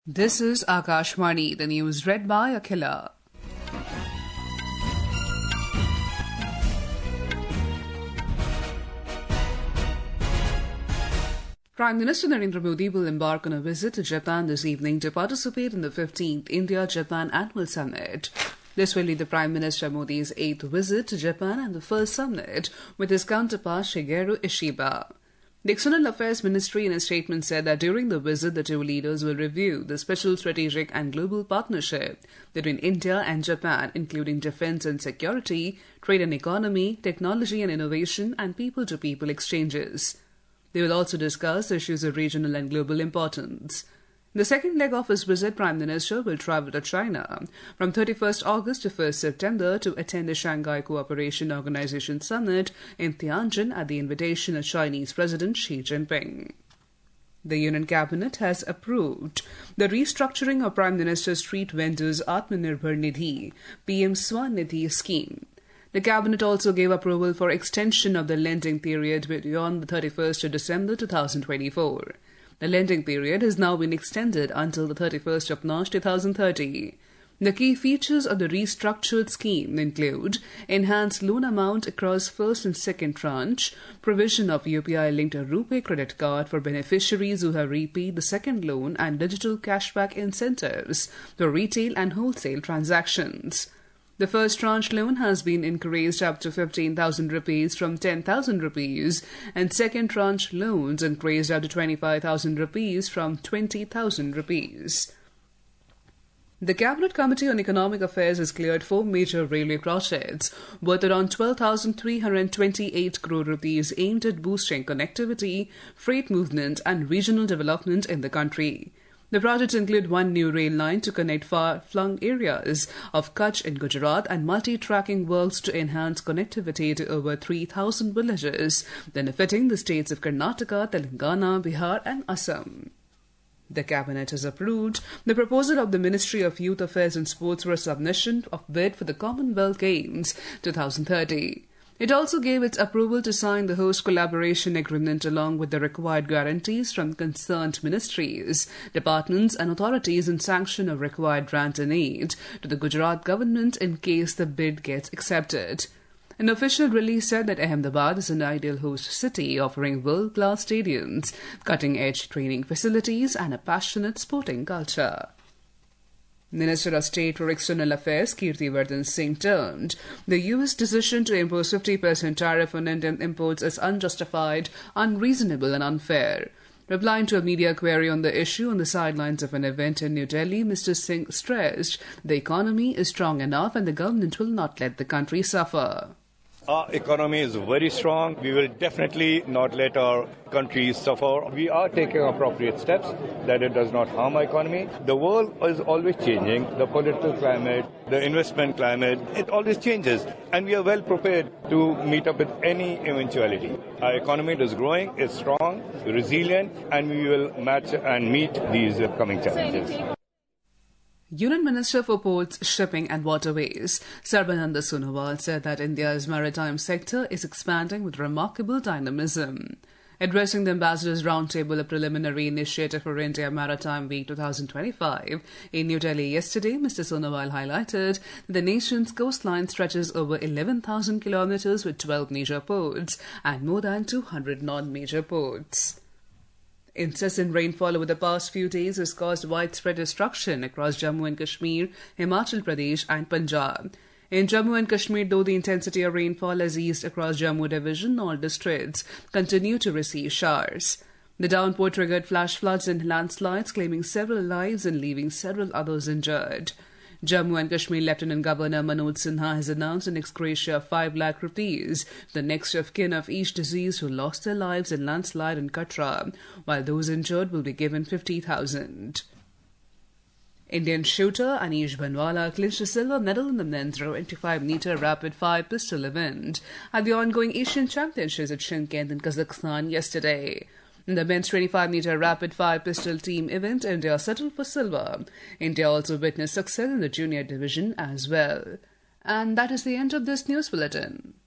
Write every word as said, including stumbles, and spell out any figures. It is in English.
This is Akashvani, the news read by Akhila. Prime Minister Narendra Modi will embark on a visit to Japan this evening to participate in the fifteenth India-Japan Annual Summit. This will be the Prime Minister Modi's eighth visit to Japan and the first summit with his counterpart Shigeru Ishiba. The External Affairs Ministry in a statement said that during the visit, the two leaders will review the special strategic and global partnership between India and Japan, including defense and security, trade and economy, technology and innovation, and people-to-people exchanges. They will also discuss issues of regional and global importance. In the second leg of his visit, Prime Minister will travel to China from thirty-first August to first September to attend the Shanghai Cooperation Organization Summit in Tianjin at the invitation of Chinese President Xi Jinping. The Union Cabinet has approved the restructuring of Prime Minister Street Vendors Atmanirbhar Nidhi, P M Swanidhi scheme. The Cabinet also gave approval for extension of the lending period beyond the thirty-first of December two thousand twenty-four. The lending period has now been extended until the thirty-first of March two thousand thirty. The key features of the restructured scheme include enhanced loan amount across first and second tranche, provision of U P I-linked RuPay credit card for beneficiaries who have repaid the second loan, and digital cashback incentives for retail and wholesale transactions. The first tranche loan has been increased up to fifteen thousand rupees from ten thousand rupees, and second tranche loans increased up to twenty-five thousand rupees from twenty thousand rupees. The Cabinet Committee on Economic Affairs has cleared four major railway projects worth around twelve thousand three hundred twenty-eight crore rupees aimed at boosting connectivity, freight movement and regional development in the country. The projects include one new rail line to connect far-flung areas of Kutch in Gujarat and multi-tracking works to enhance connectivity to over three thousand villages, benefiting the states of Karnataka, Telangana, Bihar and Assam. The Cabinet has approved the proposal of the Ministry of Youth Affairs and Sports for a submission of bid for the Commonwealth Games twenty thirty. It also gave its approval to sign the host collaboration agreement along with the required guarantees from concerned ministries, departments and authorities and sanction of required grant and aid to the Gujarat government in case the bid gets accepted. An official release said that Ahmedabad is an ideal host city offering world-class stadiums, cutting-edge training facilities and a passionate sporting culture. Minister of State for External Affairs Kirti Vardhan Singh termed the U S decision to impose fifty percent tariff on Indian imports as unjustified, unreasonable and unfair. Replying to a media query on the issue on the sidelines of an event in New Delhi, Mister Singh stressed the economy is strong enough and the government will not let the country suffer. Our economy is very strong. We will definitely not let our country suffer. We are taking appropriate steps that it does not harm our economy. The world is always changing. The political climate, the investment climate, it always changes. And we are well prepared to meet up with any eventuality. Our economy is growing, it's strong, resilient, and we will match and meet these coming challenges. Union Minister for Ports, Shipping and Waterways, Sarbananda Sonowal, said that India's maritime sector is expanding with remarkable dynamism. Addressing the Ambassadors Roundtable, a preliminary initiative for India Maritime Week twenty twenty-five, in New Delhi yesterday, Mister Sonowal highlighted that the nation's coastline stretches over eleven thousand kilometres with twelve major ports and more than two hundred non-major ports. Incessant rainfall over the past few days has caused widespread destruction across Jammu and Kashmir, Himachal Pradesh and Punjab. In Jammu and Kashmir, though the intensity of rainfall has eased across Jammu Division, all districts continue to receive showers. The downpour triggered flash floods and landslides, claiming several lives and leaving several others injured. Jammu and Kashmir Lieutenant Governor Manoj Sinha has announced an ex gratia of five lakh rupees for the next of kin of each deceased who lost their lives in landslide in Katra, while those injured will be given fifty thousand. Indian shooter Anish Bhanwala clinched a silver medal in the men's twenty-five meter rapid fire pistol event at the ongoing Asian Championships at Shymkent in Kazakhstan yesterday. In the men's twenty-five meter rapid-fire pistol team event, India settled for silver. India also witnessed success in the junior division as well. And that is the end of this news bulletin.